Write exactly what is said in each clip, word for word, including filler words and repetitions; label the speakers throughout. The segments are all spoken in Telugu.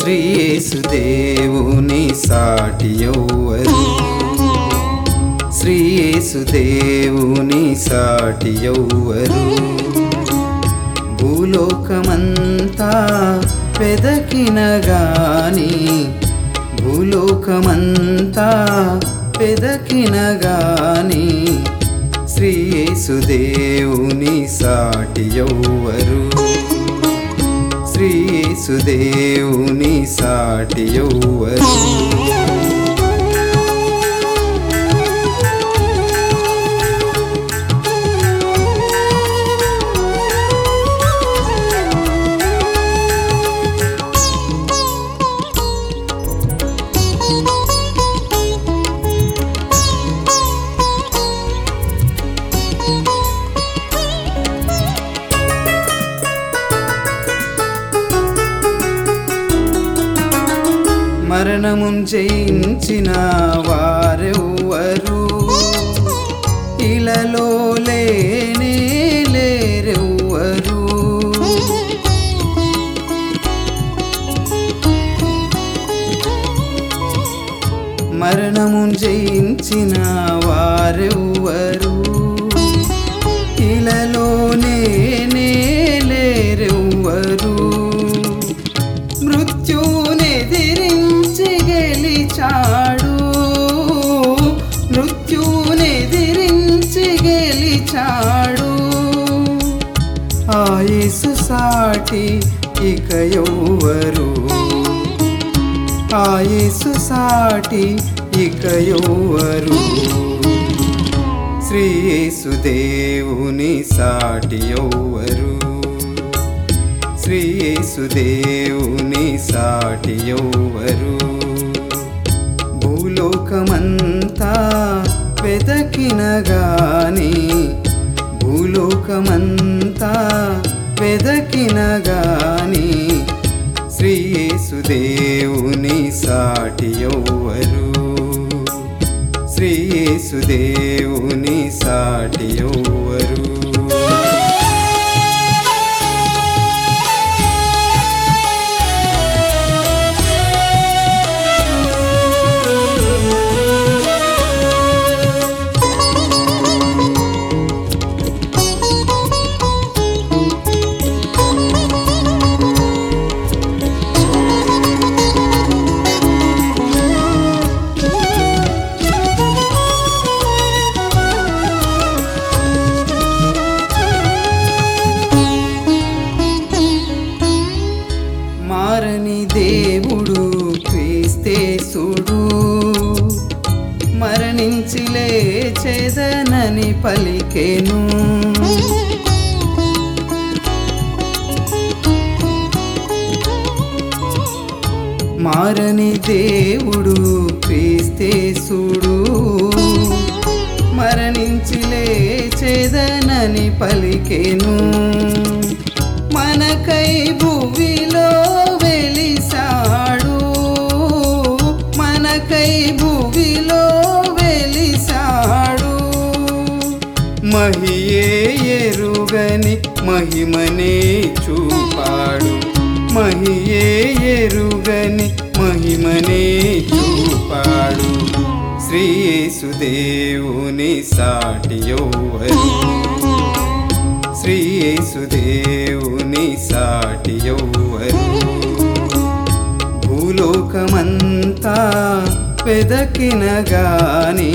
Speaker 1: శ్రీ యేసుదేవుని సాటి ఎవ్వరు, శ్రీ యేసుదేవుని సాటి ఎవ్వరు. భూలోకమంతా వెదకిన గాని, భూలోకమంతా వెదకిన గాని, శ్రీ యేసుదేవుని సాటి ఎవ్వరు, శ్రీ యేసుదేవుని సాటి ఎవ్వరు. మరణమున్ జయించిన వారెవ్వరు, ఇలలో లేనే లేరెవ్వరు. మరణమున్ జయించిన వారెవ్వరు, ఇలలో లేనే లేరెవ్వరు. మృత్యునెదిరించి గెలిచాడు, మృత్యునెదిరించి గెలిచాడు. ఆ యేసు సాటి ఇక ఎవ్వరు, ఆ యేసు సాటి ఇక ఎవ్వరు. శ్రీ యేసుదేవుని సాటి ఎవ్వరు, శ్రీ యేసుదేవుని సాటి ఎవ్వరు. భూలోకమంతా వెదకిన గాని, భూలోకమంతా వెదకిన గాని, శ్రీ యేసుదేవుని సాటి ఎవ్వరు, శ్రీ యేసుదేవుని సాటి ఎవ్వరు. మారని దేవుడు క్రీస్తేసుడు, మరణించి లేచెదనని పలికెను. మారని దేవుడు క్రీస్తేసుడు, మరణించి లేచెదనని పలికెను. మనకై భువిలో వెలిసాడు, మనకై భువిలో వెలిసాడు. మహియే ఎరుగని మహిమనే చూపాడు, మహియే ఎరుగని మహిమనే చూపాడు. శ్రీ యేసుదేవుని సాటి ఎవ్వరు, శ్రీ యేసుదేవుని సాటి ఎవ్వరు. భూలోకమంతా వెదకిన గాని,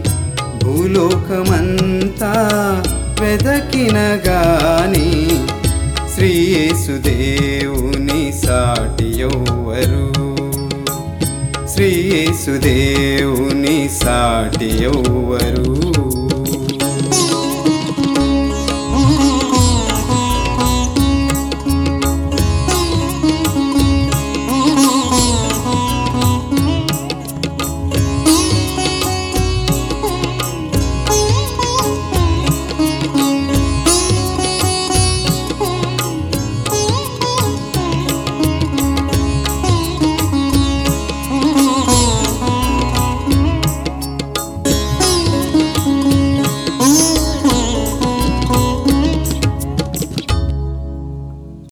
Speaker 1: భూలోకమంతా వెదకిన గాని, శ్రీ యేసుదేవుని సాటి ఎవ్వరు, శ్రీ యేసుదేవుని సాటి ఎవ్వరు.